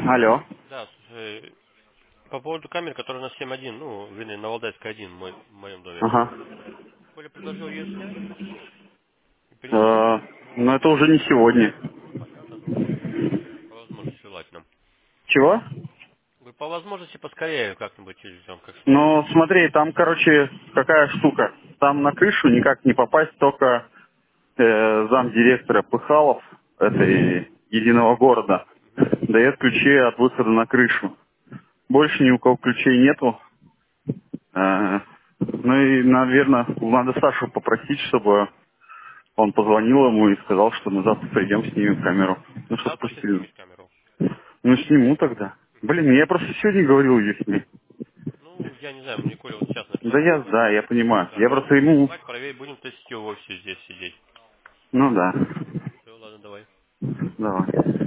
Алло. Да, слушай, по поводу камер, которые на 7.1, ну, вернее, на Валдайской 1 в моем доме. Ага. Коля предложил ее снять и принести. Э, Но это уже не сегодня. Понятно, ну, по возможности желательно. Чего? Вы по возможности поскорее как-нибудь, или там как сможете. Ну, смотри, там, короче, какая штука. Там на крышу никак не попасть, только замдиректора Пыхалов, этой единого города, дает ключи от выхода на крышу. Больше ни у кого ключей нету. Ну и, наверное, надо Сашу попросить, чтобы он позвонил ему и сказал, что мы завтра придем, снимем камеру. Ну, чтобы Завтра ты пустили. снимешь камеру. Ну, сниму тогда. Блин, я просто сегодня говорил ее снять. Ну, я не знаю, мне Коля вот сейчас написал, что Да, я понимаю. да, Я надо просто будет ему... снимать, проверить, будем тестить в офисе здесь сидеть. Ну да. Все, ладно, давай. Давай.